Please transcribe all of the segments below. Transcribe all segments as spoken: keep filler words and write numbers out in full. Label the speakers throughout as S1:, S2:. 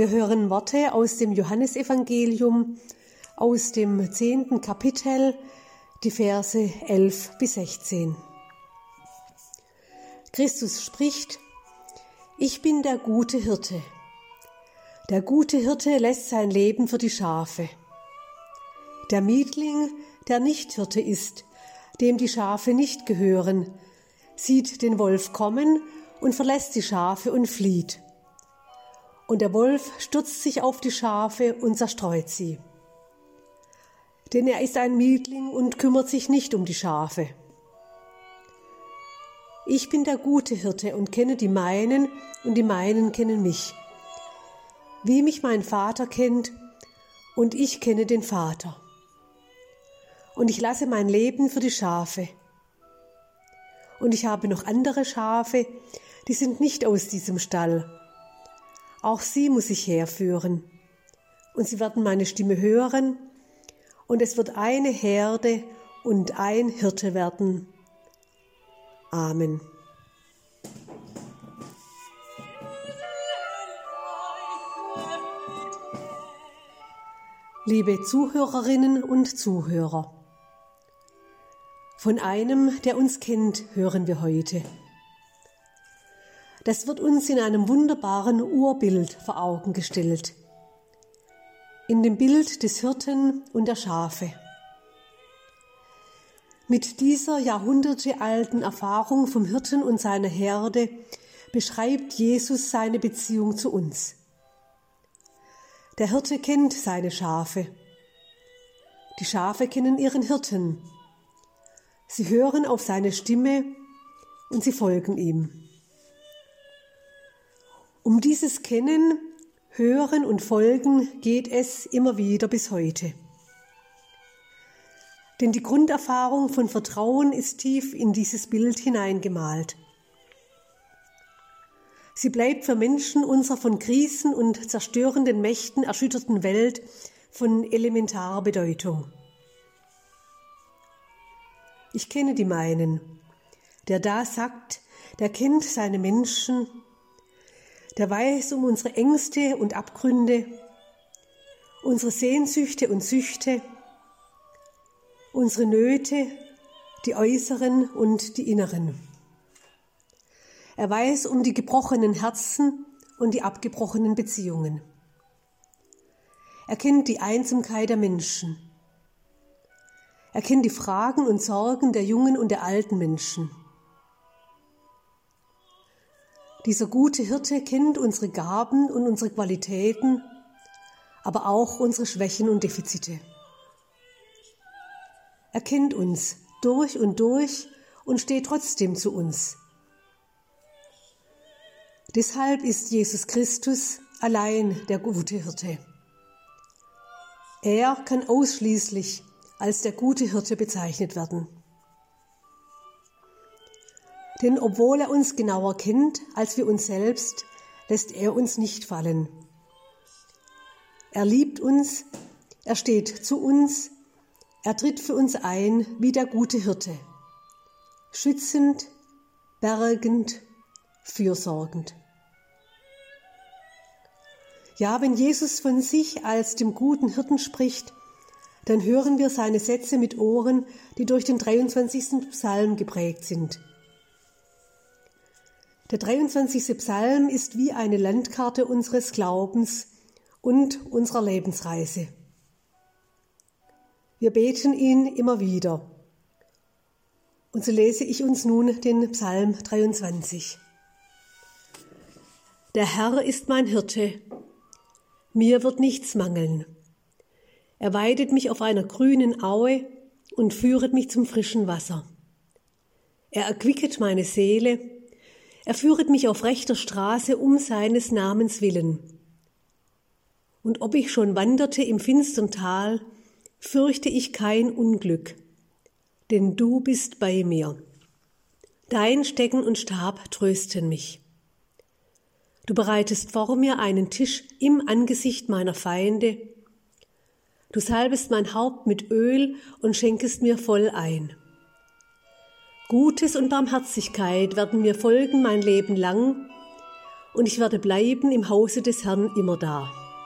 S1: Wir hören Worte aus dem Johannesevangelium, aus dem zehnten Kapitel, die Verse elf bis sechzehn. Christus spricht: Ich bin der gute Hirte. Der gute Hirte lässt sein Leben für die Schafe. Der Mietling, der nicht Hirte ist, dem die Schafe nicht gehören, sieht den Wolf kommen und verlässt die Schafe und flieht. Und der Wolf stürzt sich auf die Schafe und zerstreut sie. Denn er ist ein Mietling und kümmert sich nicht um die Schafe. Ich bin der gute Hirte und kenne die meinen, und die meinen kennen mich. Wie mich mein Vater kennt, und ich kenne den Vater. Und ich lasse mein Leben für die Schafe. Und ich habe noch andere Schafe, die sind nicht aus diesem Stall. Auch sie muss ich herführen. Und sie werden meine Stimme hören, und es wird eine Herde und ein Hirte werden. Amen. Liebe Zuhörerinnen und Zuhörer, von einem, der uns kennt, hören wir heute. Das wird uns in einem wunderbaren Urbild vor Augen gestellt. In dem Bild des Hirten und der Schafe. Mit dieser jahrhundertealten Erfahrung vom Hirten und seiner Herde beschreibt Jesus seine Beziehung zu uns. Der Hirte kennt seine Schafe. Die Schafe kennen ihren Hirten. Sie hören auf seine Stimme und sie folgen ihm. Um dieses Kennen, Hören und Folgen geht es immer wieder bis heute. Denn die Grunderfahrung von Vertrauen ist tief in dieses Bild hineingemalt. Sie bleibt für Menschen unserer von Krisen und zerstörenden Mächten erschütterten Welt von elementarer Bedeutung. Ich kenne die meinen. Der da sagt, der kennt seine Menschen, der weiß um unsere Ängste und Abgründe, unsere Sehnsüchte und Süchte, unsere Nöte, die äußeren und die inneren. Er weiß um die gebrochenen Herzen und die abgebrochenen Beziehungen. Er kennt die Einsamkeit der Menschen. Er kennt die Fragen und Sorgen der jungen und der alten Menschen. Dieser gute Hirte kennt unsere Gaben und unsere Qualitäten, aber auch unsere Schwächen und Defizite. Er kennt uns durch und durch und steht trotzdem zu uns. Deshalb ist Jesus Christus allein der gute Hirte. Er kann ausschließlich als der gute Hirte bezeichnet werden. Denn obwohl er uns genauer kennt als wir uns selbst, lässt er uns nicht fallen. Er liebt uns, er steht zu uns, er tritt für uns ein wie der gute Hirte, schützend, bergend, fürsorgend. Ja, wenn Jesus von sich als dem guten Hirten spricht, dann hören wir seine Sätze mit Ohren, die durch den dreiundzwanzigsten Psalm geprägt sind. Der dreiundzwanzigste Psalm ist wie eine Landkarte unseres Glaubens und unserer Lebensreise. Wir beten ihn immer wieder. Und so lese ich uns nun den Psalm dreiundzwanzig. Der Herr ist mein Hirte, mir wird nichts mangeln. Er weidet mich auf einer grünen Aue und führet mich zum frischen Wasser. Er erquicket meine Seele, er führet mich auf rechter Straße um seines Namens willen. Und ob ich schon wanderte im finstern Tal, fürchte ich kein Unglück, denn du bist bei mir. Dein Stecken und Stab trösten mich. Du bereitest vor mir einen Tisch im Angesicht meiner Feinde. Du salbest mein Haupt mit Öl und schenkest mir voll ein. Gutes und Barmherzigkeit werden mir folgen mein Leben lang, und ich werde bleiben im Hause des Herrn immer da.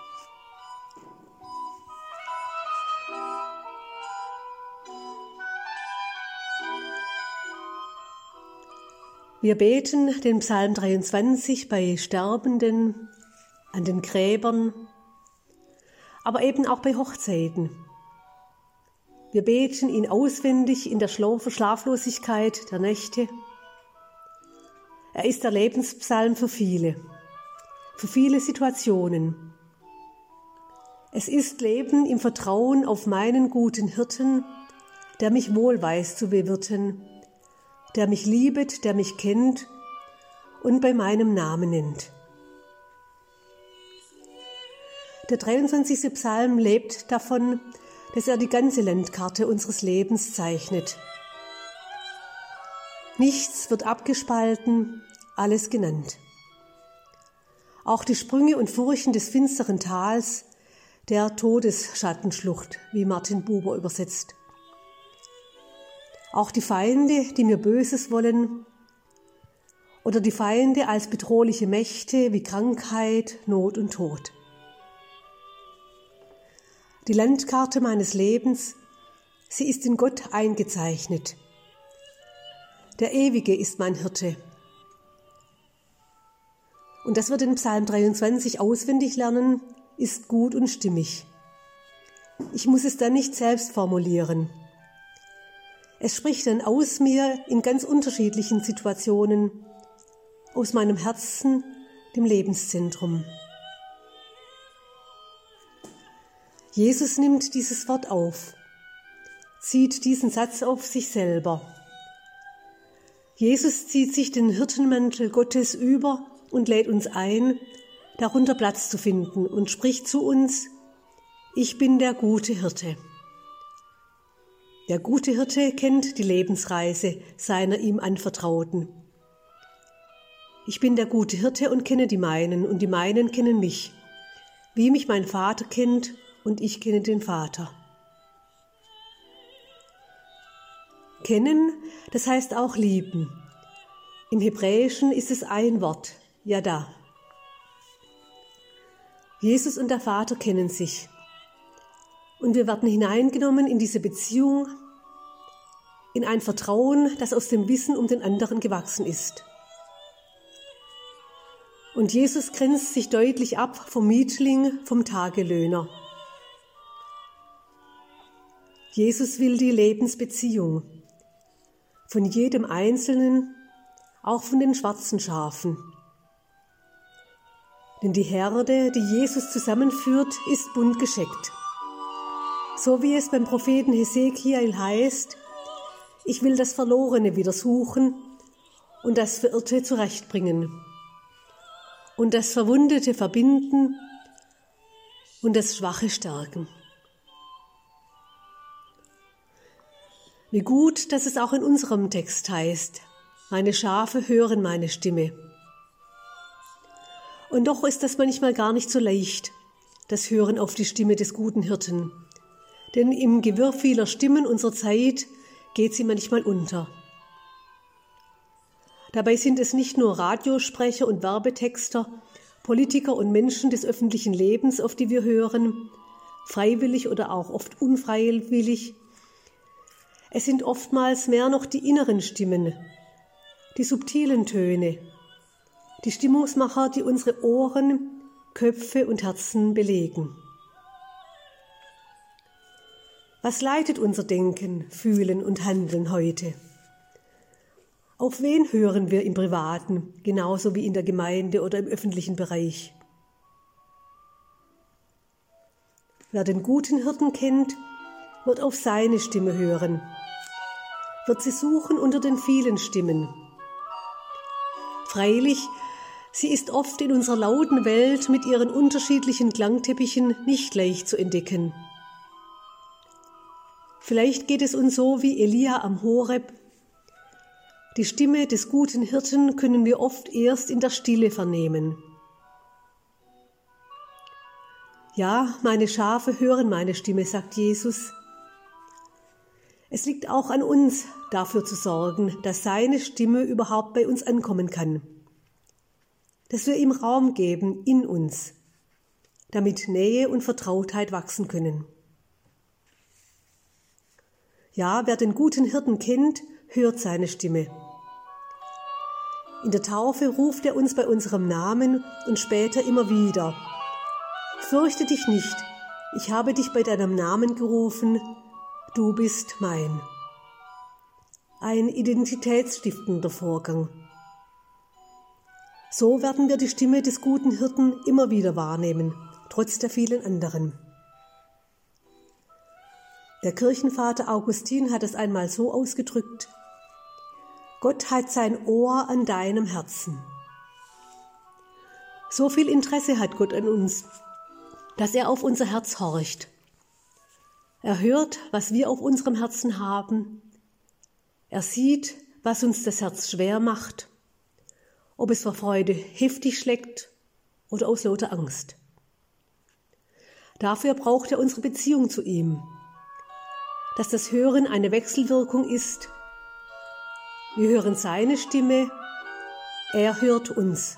S1: Wir beten den Psalm dreiundzwanzig bei Sterbenden, an den Gräbern, aber eben auch bei Hochzeiten. Wir beten ihn auswendig in der Schlaflosigkeit der Nächte. Er ist der Lebenspsalm für viele, für viele Situationen. Es ist Leben im Vertrauen auf meinen guten Hirten, der mich wohl weiß zu bewirten, der mich liebet, der mich kennt und bei meinem Namen nennt. Der dreiundzwanzigste Psalm lebt davon, dass er die ganze Landkarte unseres Lebens zeichnet. Nichts wird abgespalten, alles genannt. Auch die Sprünge und Furchen des finsteren Tals, der Todesschattenschlucht, wie Martin Buber übersetzt. Auch die Feinde, die mir Böses wollen, oder die Feinde als bedrohliche Mächte wie Krankheit, Not und Tod. Die Landkarte meines Lebens, sie ist in Gott eingezeichnet. Der Ewige ist mein Hirte. Und dass wir den Psalm dreiundzwanzig auswendig lernen, ist gut und stimmig. Ich muss es dann nicht selbst formulieren. Es spricht dann aus mir in ganz unterschiedlichen Situationen, aus meinem Herzen, dem Lebenszentrum. Jesus nimmt dieses Wort auf, zieht diesen Satz auf sich selber. Jesus zieht sich den Hirtenmantel Gottes über und lädt uns ein, darunter Platz zu finden und spricht zu uns: Ich bin der gute Hirte. Der gute Hirte kennt die Lebensreise seiner ihm Anvertrauten. Ich bin der gute Hirte und kenne die meinen, und die meinen kennen mich, wie mich mein Vater kennt und ich kenne den Vater. Kennen, das heißt auch lieben. Im Hebräischen ist es ein Wort, Yada. Jesus und der Vater kennen sich. Und wir werden hineingenommen in diese Beziehung, in ein Vertrauen, das aus dem Wissen um den anderen gewachsen ist. Und Jesus grenzt sich deutlich ab vom Mietling, vom Tagelöhner. Jesus will die Lebensbeziehung von jedem Einzelnen, auch von den schwarzen Schafen. Denn die Herde, die Jesus zusammenführt, ist bunt gescheckt. So wie es beim Propheten Hesekiel heißt: Ich will das Verlorene wieder suchen und das Verirrte zurechtbringen und das Verwundete verbinden und das Schwache stärken. Wie gut, dass es auch in unserem Text heißt: Meine Schafe hören meine Stimme. Und doch ist das manchmal gar nicht so leicht, das Hören auf die Stimme des guten Hirten. Denn im Gewirr vieler Stimmen unserer Zeit geht sie manchmal unter. Dabei sind es nicht nur Radiosprecher und Werbetexter, Politiker und Menschen des öffentlichen Lebens, auf die wir hören, freiwillig oder auch oft unfreiwillig. Es sind oftmals mehr noch die inneren Stimmen, die subtilen Töne, die Stimmungsmacher, die unsere Ohren, Köpfe und Herzen belegen. Was leitet unser Denken, Fühlen und Handeln heute? Auf wen hören wir im Privaten, genauso wie in der Gemeinde oder im öffentlichen Bereich? Wer den guten Hirten kennt, wird auf seine Stimme hören, wird sie suchen unter den vielen Stimmen. Freilich, sie ist oft in unserer lauten Welt mit ihren unterschiedlichen Klangteppichen nicht leicht zu entdecken. Vielleicht geht es uns so wie Elia am Horeb. Die Stimme des guten Hirten können wir oft erst in der Stille vernehmen. Ja, meine Schafe hören meine Stimme, sagt Jesus. Es liegt auch an uns, dafür zu sorgen, dass seine Stimme überhaupt bei uns ankommen kann. dass wir ihm Raum geben in uns, damit Nähe und Vertrautheit wachsen können. Ja, wer den guten Hirten kennt, hört seine Stimme. In der Taufe ruft er uns bei unserem Namen und später immer wieder: Fürchte dich nicht, ich habe dich bei deinem Namen gerufen, du bist mein. Ein identitätsstiftender Vorgang. So werden wir die Stimme des guten Hirten immer wieder wahrnehmen, trotz der vielen anderen. Der Kirchenvater Augustin hat es einmal so ausgedrückt: Gott hat sein Ohr an deinem Herzen. So viel Interesse hat Gott an uns, dass er auf unser Herz horcht. Er hört, was wir auf unserem Herzen haben. Er sieht, was uns das Herz schwer macht, ob es vor Freude heftig schlägt oder aus lauter Angst. Dafür braucht er unsere Beziehung zu ihm, dass das Hören eine Wechselwirkung ist. Wir hören seine Stimme, er hört uns.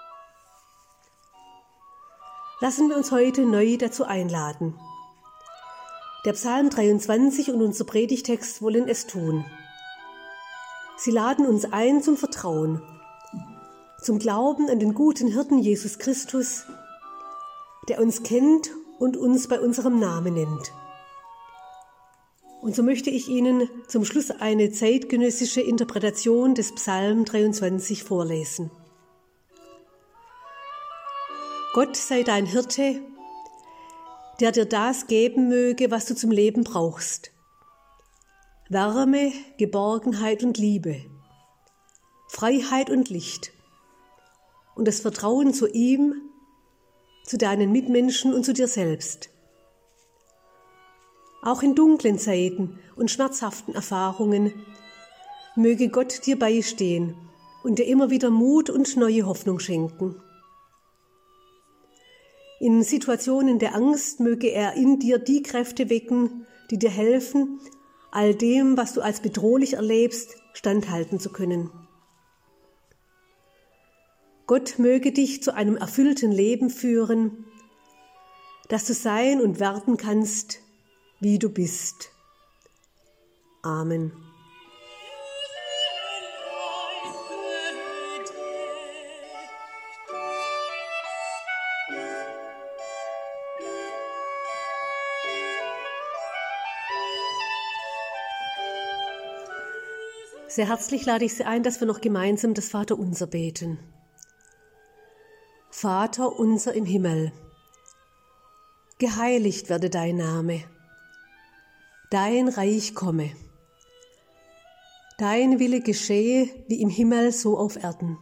S1: Lassen wir uns heute neu dazu einladen. Der Psalm dreiundzwanzig und unser Predigtext wollen es tun. Sie laden uns ein zum Vertrauen, zum Glauben an den guten Hirten Jesus Christus, der uns kennt und uns bei unserem Namen nennt. Und so möchte ich Ihnen zum Schluss eine zeitgenössische Interpretation des Psalm dreiundzwanzig vorlesen. Gott sei dein Hirte, der dir das geben möge, was du zum Leben brauchst. Wärme, Geborgenheit und Liebe, Freiheit und Licht und das Vertrauen zu ihm, zu deinen Mitmenschen und zu dir selbst. Auch in dunklen Zeiten und schmerzhaften Erfahrungen möge Gott dir beistehen und dir immer wieder Mut und neue Hoffnung schenken. In Situationen der Angst möge er in dir die Kräfte wecken, die dir helfen, all dem, was du als bedrohlich erlebst, standhalten zu können. Gott möge dich zu einem erfüllten Leben führen, dass du sein und werden kannst, wie du bist. Amen. Sehr herzlich lade ich Sie ein, dass wir noch gemeinsam das Vaterunser beten. Vater unser im Himmel, geheiligt werde dein Name, dein Reich komme, dein Wille geschehe wie im Himmel so auf Erden.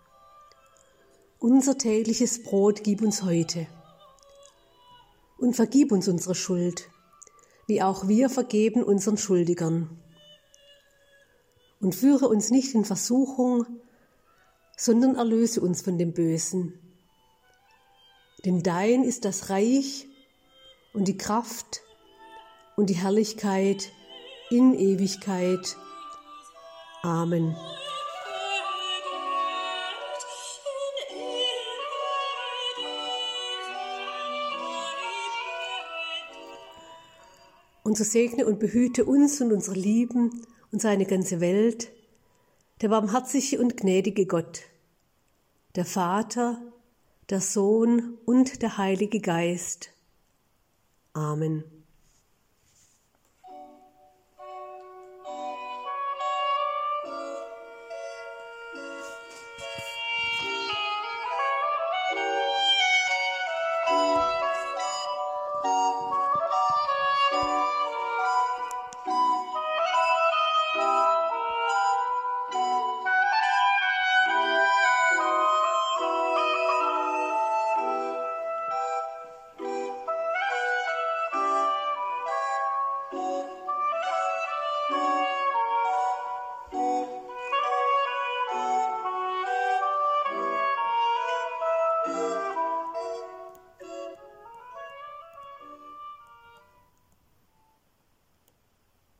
S1: Unser tägliches Brot gib uns heute und vergib uns unsere Schuld, wie auch wir vergeben unseren Schuldigern. Und führe uns nicht in Versuchung, sondern erlöse uns von dem Bösen. Denn dein ist das Reich und die Kraft und die Herrlichkeit in Ewigkeit. Amen. Und so segne und behüte uns und unsere Lieben und seine ganze Welt, der barmherzige und gnädige Gott, der Vater, der Sohn und der Heilige Geist. Amen.